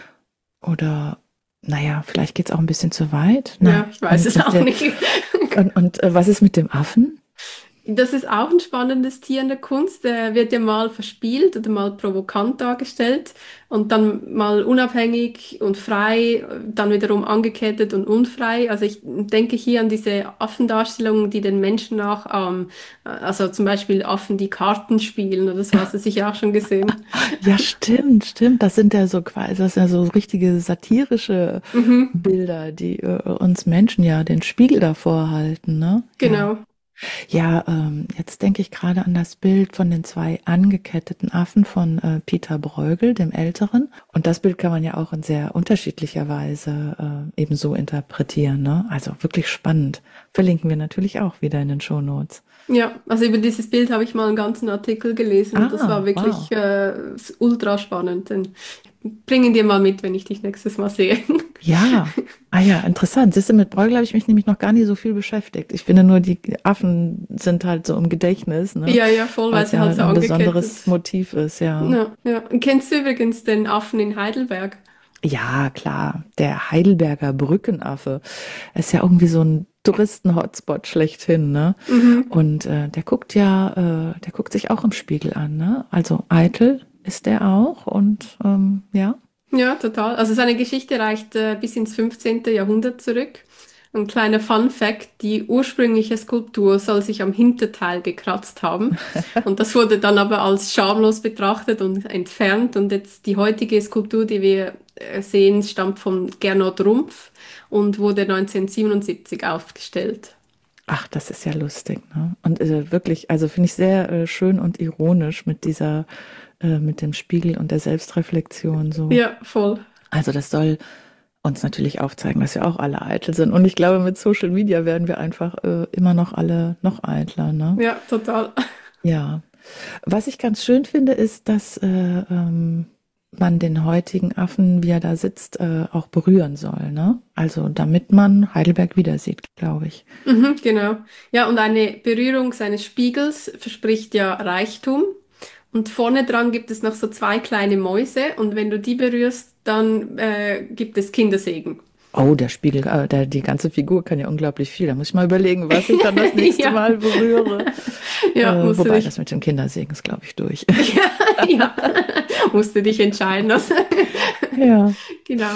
Oder, naja, vielleicht geht's auch ein bisschen zu weit. Na, ja, ich weiß und, es und, auch der, nicht. und, und äh, was ist mit dem Affen? Das ist auch ein spannendes Tier in der Kunst. Der wird ja mal verspielt oder mal provokant dargestellt und dann mal unabhängig und frei, dann wiederum angekettet und unfrei. Also ich denke hier an diese Affendarstellungen, die den Menschen nachahmen. Also zum Beispiel Affen, die Karten spielen oder so, hast du sicher auch schon gesehen. Ja, stimmt, stimmt. Das sind ja so quasi, das sind ja so richtige satirische Mhm, Bilder, die äh, uns Menschen ja den Spiegel davor halten, ne? Ja. genau. Ja, ähm, jetzt denke ich gerade an das Bild von den zwei angeketteten Affen von äh, Peter Bruegel, dem Älteren. Und das Bild kann man ja auch in sehr unterschiedlicher Weise äh, ebenso interpretieren, ne? Also wirklich spannend. Verlinken wir natürlich auch wieder in den Shownotes. Ja, also über dieses Bild habe ich mal einen ganzen Artikel gelesen und das war Ah, wirklich wow. äh, ultra spannend. Den bringen dir mal mit, wenn ich dich nächstes Mal sehe. Ja, ah ja, interessant. Siehst du, mit Bruegel habe ich mich nämlich noch gar nicht so viel beschäftigt. Ich finde nur, die Affen sind halt so im Gedächtnis, ne? Ja, ja, voll, Weil weil es sie ja halt so ein angekettet. besonderes Motiv ist, ja. Ja, ja. Und kennst du übrigens den Affen in Heidelberg? Ja, klar, der Heidelberger Brückenaffe ist ja irgendwie so ein Touristen-Hotspot schlechthin, ne? Mhm. Und äh, der guckt ja, äh, der guckt sich auch im Spiegel an, ne? Also eitel ist der auch und ähm, ja. Ja, total. Also seine Geschichte reicht äh, bis ins fünfzehnte. Jahrhundert zurück. Ein kleiner Fun Fact, die ursprüngliche Skulptur soll sich am Hinterteil gekratzt haben. Und das wurde dann aber als schamlos betrachtet und entfernt. Und jetzt die heutige Skulptur, die wir äh, sehen, stammt von Gernot Rumpf und wurde neunzehnhundertsiebenundsiebzig aufgestellt. Ach, das ist ja lustig, ne? Und äh, wirklich, also finde ich sehr äh, schön und ironisch mit dieser, äh, mit dem Spiegel und der Selbstreflexion so. Ja, voll. Also das soll uns natürlich aufzeigen, dass wir auch alle eitel sind. Und ich glaube, mit Social Media werden wir einfach äh, immer noch alle noch eitler, ne? Ja, total. Ja. Was ich ganz schön finde, ist, dass äh, ähm, man den heutigen Affen, wie er da sitzt, äh, auch berühren soll, ne? Also damit man Heidelberg wieder sieht, glaube ich. Mhm, genau. Ja, und eine Berührung seines Spiegels verspricht ja Reichtum. Und vorne dran gibt es noch so zwei kleine Mäuse und wenn du die berührst, dann äh, gibt es Kindersegen. Oh, der Spiegel, äh, der, die ganze Figur kann ja unglaublich viel. Da muss ich mal überlegen, was ich dann das nächste Ja, Mal berühre. Äh, ja, musst du wobei, dich, das mit dem Kindersegen ist, glaube ich, durch. ja, ja, musst du dich entscheiden. Also, Ja. genau.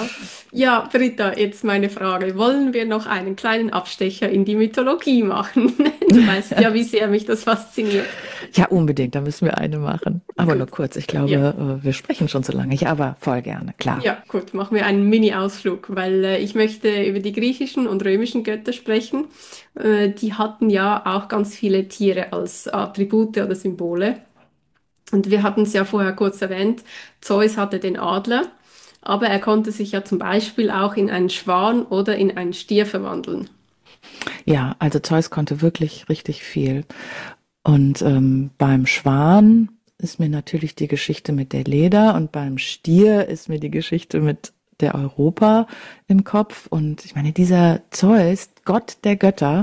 Ja, Britta, jetzt meine Frage. Wollen wir noch einen kleinen Abstecher in die Mythologie machen? Du weißt ja, wie sehr mich das fasziniert. Ja, unbedingt, da müssen wir eine machen. Aber nur Gut. kurz, ich Ja. glaube, äh, wir sprechen schon so lange. Ja, aber voll gerne, klar. Ja, gut, machen wir einen Mini-Ausflug, weil äh, ich möchte über die griechischen und römischen Götter sprechen. Äh, die hatten ja auch ganz viele Tiere als Attribute oder Symbole. Und wir hatten es ja vorher kurz erwähnt, Zeus hatte den Adler, aber er konnte sich ja zum Beispiel auch in einen Schwan oder in einen Stier verwandeln. Ja, also Zeus konnte wirklich richtig viel. Und ähm, beim Schwan ist mir natürlich die Geschichte mit der Leder und beim Stier ist mir die Geschichte mit der Europa im Kopf. Und ich meine, dieser Zeus, Gott der Götter,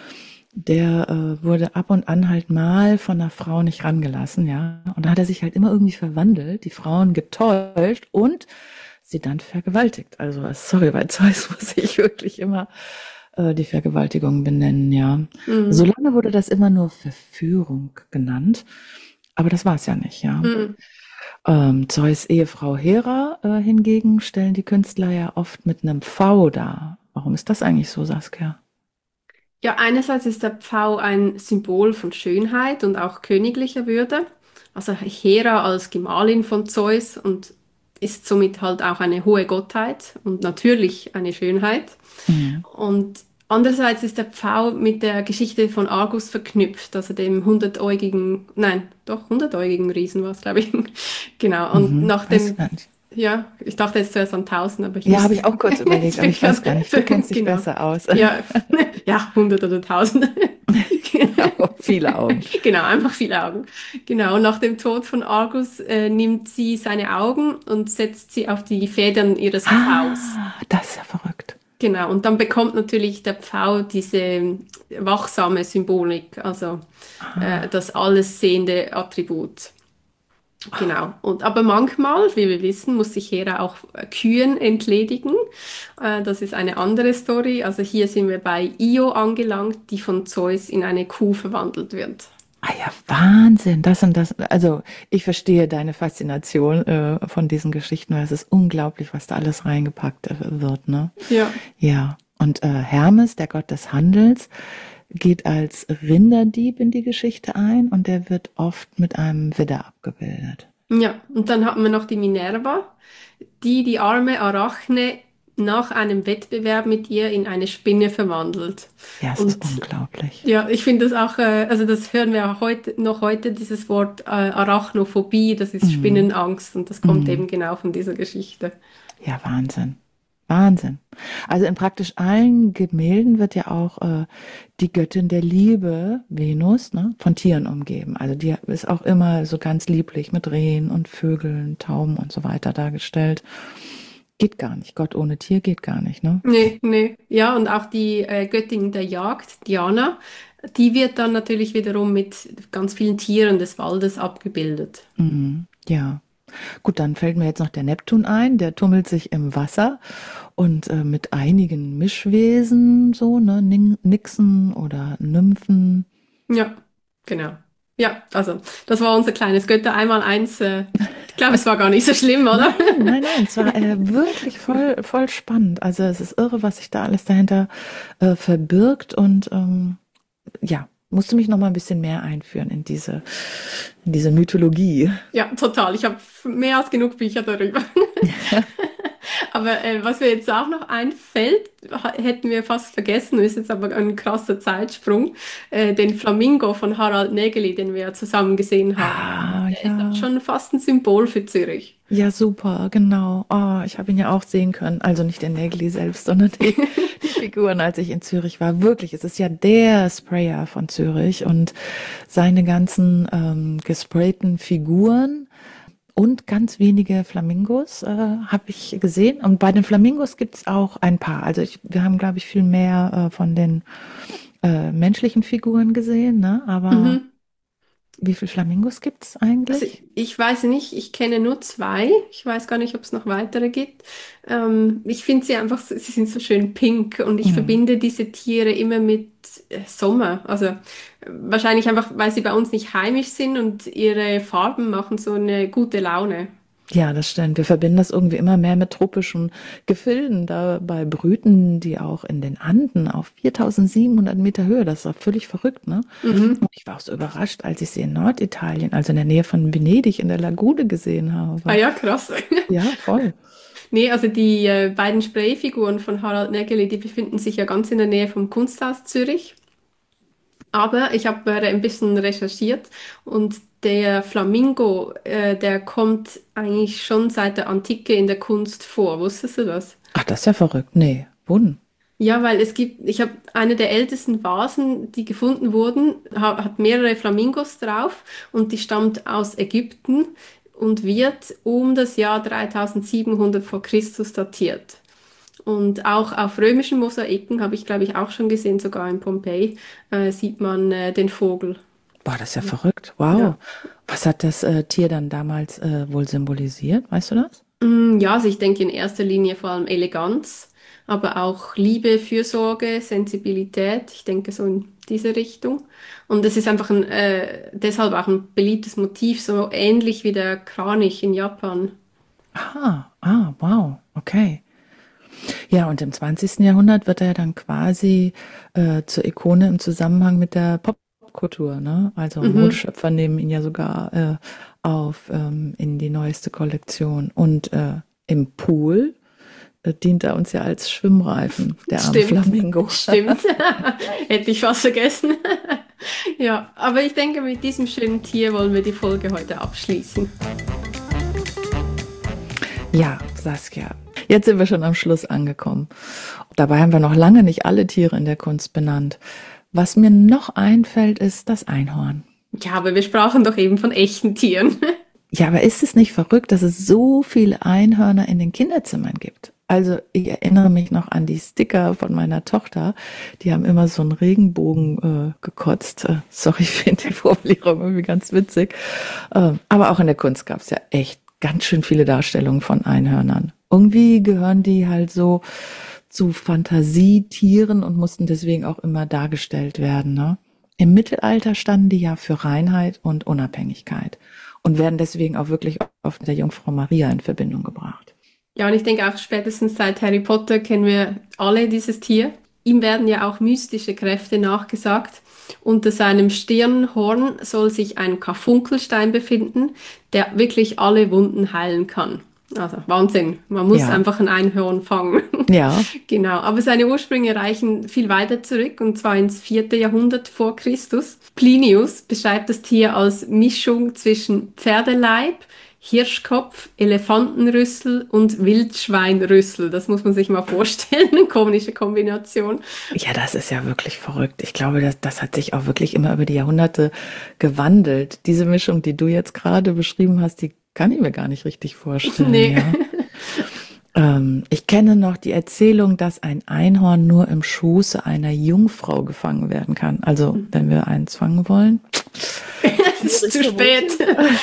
der äh, wurde ab und an halt mal von einer Frau nicht rangelassen, ja. Und da hat er sich halt immer irgendwie verwandelt, die Frauen getäuscht und sie dann vergewaltigt. Also sorry, bei Zeus muss ich wirklich immer äh, die Vergewaltigung benennen, ja. Mhm. Solange wurde das immer nur Verführung genannt, aber das war es ja nicht, ja. Mhm. Ähm, Zeus Ehefrau Hera äh, hingegen stellen die Künstler ja oft mit einem V dar. Warum ist das eigentlich so, Saskia? Ja, einerseits ist der Pfau ein Symbol von Schönheit und auch königlicher Würde. Also Hera als Gemahlin von Zeus und ist somit halt auch eine hohe Gottheit und natürlich eine Schönheit. Mhm. Und andererseits ist der Pfau mit der Geschichte von Argus verknüpft, also dem hundertäugigen, nein, doch hundertäugigen Riesen war es, glaube ich. Genau. Und Mhm. nach Weiß dem, gar nicht. ja, ich dachte jetzt zuerst an tausend, aber ich Ja, habe muss ich auch kurz jetzt überlegt, aber bin ich ich an, weiß gar nicht. Du kennst dich genau. besser aus. Ja, ja, hundert oder tausend. Genau, viele Augen. Genau, einfach viele Augen. Genau, nach dem Tod von Argus äh, nimmt sie seine Augen und setzt sie auf die Federn ihres Pfaus. Ah, das ist ja verrückt. Genau, und dann bekommt natürlich der Pfau diese wachsame Symbolik, also äh, Ah, das alles sehende Attribut. Genau. Und aber manchmal, wie wir wissen, muss sich Hera auch äh, Kühen entledigen. Äh, das ist eine andere Story. Also hier sind wir bei Io angelangt, die von Zeus in eine Kuh verwandelt wird. ah ja, Wahnsinn. Das und das. Also ich verstehe deine Faszination äh, von diesen Geschichten, weil es ist unglaublich, was da alles reingepackt äh, wird, ne? Ja. Ja. Und äh, Hermes, der Gott des Handels, geht als Rinderdieb in die Geschichte ein und der wird oft mit einem Widder abgebildet. Ja, und dann haben wir noch die Minerva, die die arme Arachne nach einem Wettbewerb mit ihr in eine Spinne verwandelt. Ja, es ist Und unglaublich. ja, ich finde das auch, äh, also das hören wir auch heute, noch heute, dieses Wort äh, Arachnophobie, das ist Mhm. Spinnenangst und das kommt Mhm. eben genau von dieser Geschichte. Ja, Wahnsinn. Wahnsinn. Also in praktisch allen Gemälden wird ja auch äh, die Göttin der Liebe, Venus, ne, von Tieren umgeben. Also die ist auch immer so ganz lieblich mit Rehen und Vögeln, Tauben und so weiter dargestellt. Geht gar nicht. Gott ohne Tier geht gar nicht, ne? Nee, nee. Ja, und auch die äh, Göttin der Jagd, Diana, die wird dann natürlich wiederum mit ganz vielen Tieren des Waldes abgebildet. Mhm. Ja. Gut, dann fällt mir jetzt noch der Neptun ein, der tummelt sich im Wasser und äh, mit einigen Mischwesen, so, ne, Nin- Nixen oder Nymphen. Ja, genau. Ja, also das war unser kleines Götter einmal eins. Äh, ich glaube, es war gar nicht so schlimm, oder? Nein, nein, nein, es war äh, wirklich voll, voll spannend. Also es ist irre, was sich da alles dahinter äh, verbirgt und ähm, ja, musste mich noch mal ein bisschen mehr einführen in diese, in diese Mythologie. Ja, total. Ich habe mehr als genug Bücher darüber. Aber äh, was mir jetzt auch noch einfällt, ha- hätten wir fast vergessen, ist jetzt aber ein krasser Zeitsprung, äh, den Flamingo von Harald Nägeli, den wir ja zusammen gesehen haben. Ah, Der ist auch ja. schon fast ein Symbol für Zürich. Ja, super, genau. Oh, ich habe ihn ja auch sehen können. Also nicht den Nägeli selbst, sondern die, die Figuren, als ich in Zürich war. Wirklich, es ist ja der Sprayer von Zürich und seine ganzen ähm, gesprayten Figuren und ganz wenige Flamingos äh, habe ich gesehen. Und bei den Flamingos gibt's auch ein paar. Also ich, wir haben, glaube ich, viel mehr äh, von den äh, menschlichen Figuren gesehen, ne? Aber Mhm. wie viele Flamingos gibt's Also eigentlich? ich weiß nicht, ich kenne nur zwei. Ich weiß gar nicht, ob es noch weitere gibt. Ähm, ich finde sie einfach, so- sie sind so schön pink und ich Hm. verbinde diese Tiere immer mit äh, Sommer. Also äh, wahrscheinlich einfach, weil sie bei uns nicht heimisch sind und ihre Farben machen so eine gute Laune. Ja, das stimmt. Wir verbinden das irgendwie immer mehr mit tropischen Gefilden. Dabei brüten die auch in den Anden auf viertausendsiebenhundert Meter Höhe. Das ist auch völlig verrückt, ne? Mhm. Und ich war auch so überrascht, als ich sie in Norditalien, also in der Nähe von Venedig in der Lagune gesehen Ah habe. ja, krass. Ja, voll. Nee, also die äh, beiden Sprayfiguren von Harald Nägeli, die befinden sich ja ganz in der Nähe vom Kunsthaus Zürich. Aber ich habe äh, ein bisschen recherchiert und der Flamingo, äh, der kommt eigentlich schon seit der Antike in der Kunst vor. Wusstest du das? Ach, das ist ja verrückt. Nee, Wunden. Ja, weil es gibt, ich habe eine der ältesten Vasen, die gefunden wurden, ha, hat mehrere Flamingos drauf und die stammt aus Ägypten und wird um das Jahr dreitausendsiebenhundert vor Christus datiert. Und auch auf römischen Mosaiken habe ich, glaube ich, auch schon gesehen, sogar in Pompeji, äh, sieht man äh, den Vogel. Boah, das ist ja verrückt. Wow. Ja. Was hat das äh, Tier dann damals äh, wohl symbolisiert? Weißt du das? Mm, ja, also ich denke in erster Linie vor allem Eleganz, aber auch Liebe, Fürsorge, Sensibilität. Ich denke so in diese Richtung. Und es ist einfach ein, äh, deshalb auch ein beliebtes Motiv, so ähnlich wie der Kranich in Japan. Ah, ah, wow. Okay. Ja, und im zwanzigsten. Jahrhundert wird er dann quasi äh, zur Ikone im Zusammenhang mit der Popkultur, ne? Also Mhm. Modeschöpfer nehmen ihn ja sogar äh, auf ähm, in die neueste Kollektion. Und äh, im Pool äh, dient er uns ja als Schwimmreifen, der arme Stimmt, Flamingo. stimmt. Hätte ich fast vergessen. Ja, aber ich denke, mit diesem schönen Tier wollen wir die Folge heute abschließen. Ja, Saskia. Jetzt sind wir schon am Schluss angekommen. Dabei haben wir noch lange nicht alle Tiere in der Kunst benannt. Was mir noch einfällt, ist das Einhorn. Ja, aber wir sprachen doch eben von echten Tieren. Ja, aber ist es nicht verrückt, dass es so viele Einhörner in den Kinderzimmern gibt? Also ich erinnere mich noch an die Sticker von meiner Tochter. Die haben immer so einen Regenbogen äh, gekotzt. Äh, sorry, ich finde die Formulierung irgendwie ganz witzig. Äh, aber auch in der Kunst gab es ja echt ganz schön viele Darstellungen von Einhörnern. Irgendwie gehören die halt so zu Fantasietieren und mussten deswegen auch immer dargestellt werden, ne? Im Mittelalter standen die ja für Reinheit und Unabhängigkeit und werden deswegen auch wirklich oft mit der Jungfrau Maria in Verbindung gebracht. Ja, und ich denke auch spätestens seit Harry Potter kennen wir alle dieses Tier. Ihm werden ja auch mystische Kräfte nachgesagt. Unter seinem Stirnhorn soll sich ein Karfunkelstein befinden, der wirklich alle Wunden heilen kann. Also Wahnsinn. Man muss Ja, einfach ein Einhorn fangen. ja, Genau. Aber seine Ursprünge reichen viel weiter zurück, und zwar ins vierte Jahrhundert vor Christus. Plinius beschreibt das Tier als Mischung zwischen Pferdeleib, Hirschkopf, Elefantenrüssel und Wildschweinrüssel. Das muss man sich mal vorstellen. Eine komische Kombination. ja, das ist ja wirklich verrückt. Ich glaube, das, das hat sich auch wirklich immer über die Jahrhunderte gewandelt. Diese Mischung, die du jetzt gerade beschrieben hast, die kann ich mir gar nicht richtig vorstellen, Nee. ja. Ähm, ich kenne noch die Erzählung, dass ein Einhorn nur im Schoße einer Jungfrau gefangen werden kann. Also, wenn wir eins fangen wollen. Es ist zu spät.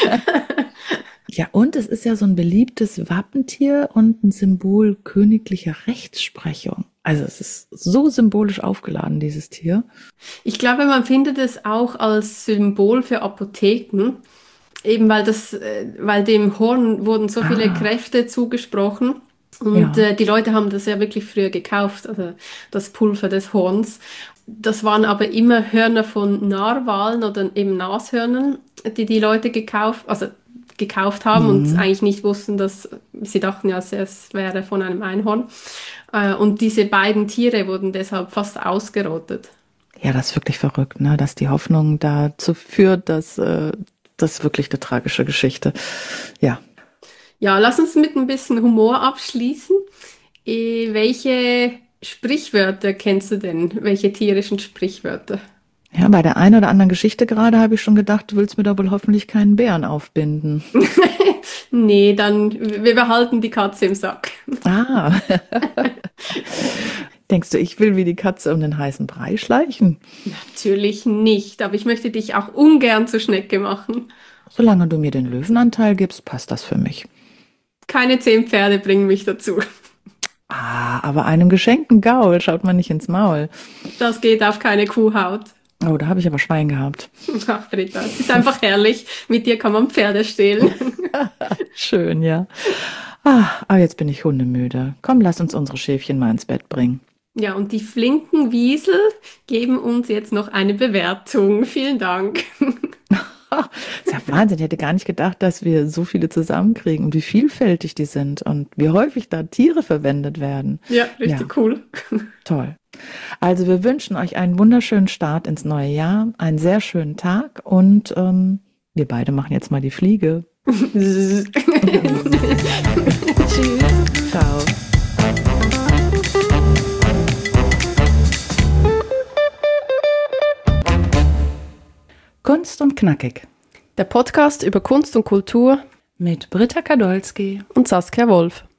Ja, und es ist ja so ein beliebtes Wappentier und ein Symbol königlicher Rechtsprechung. Also es ist so symbolisch aufgeladen, dieses Tier. Ich glaube, man findet es auch als Symbol für Apotheken, eben weil das, äh, weil dem Horn wurden so viele Ah, Kräfte zugesprochen. Und ja. äh, die Leute haben das ja wirklich früher gekauft, also das Pulver des Horns. Das waren aber immer Hörner von Narwalen oder eben Nashörnern, die die Leute gekauft, also gekauft haben und Mhm. eigentlich nicht wussten, dass sie dachten ja, es es wäre von einem Einhorn. Äh, und diese beiden Tiere wurden deshalb fast ausgerottet. Ja, das ist wirklich verrückt, ne? Dass die Hoffnung dazu führt, dass äh, das ist wirklich eine tragische Geschichte. Ja. Ja, lass uns mit ein bisschen Humor abschließen. Eh, welche Sprichwörter kennst du denn? Welche tierischen Sprichwörter? Ja, bei der einen oder anderen Geschichte gerade habe ich schon gedacht, du willst mir da wohl hoffentlich keinen Bären aufbinden. Nee, dann wir behalten die Katze im Sack. Ah, denkst du, ich will wie die Katze um den heißen Brei schleichen? Natürlich nicht, aber ich möchte dich auch ungern zur Schnecke machen. Solange du mir den Löwenanteil gibst, passt das für mich. Keine zehn Pferde bringen mich dazu. Ah, aber einem geschenkten Gaul schaut man nicht ins Maul. Das geht auf keine Kuhhaut. Oh, da habe ich aber Schwein gehabt. Ach, Britta, es ist einfach herrlich. Mit dir kann man Pferde stehlen. Schön, ja. Ah, aber jetzt bin ich hundemüde. Komm, lass uns unsere Schäfchen mal ins Bett bringen. Ja, und die flinken Wiesel geben uns jetzt noch eine Bewertung. Vielen Dank. Das ist ja Wahnsinn. Ich hätte gar nicht gedacht, dass wir so viele zusammenkriegen und wie vielfältig die sind und wie häufig da Tiere verwendet werden. Ja, Ja, richtig cool. toll. Also wir wünschen euch einen wunderschönen Start ins neue Jahr, einen sehr schönen Tag und ähm, wir beide machen jetzt mal die Fliege. Tschüss. Ciao. Kunst und Knackig Der Podcast über Kunst und Kultur mit Britta Kadolski und Saskia Wolf.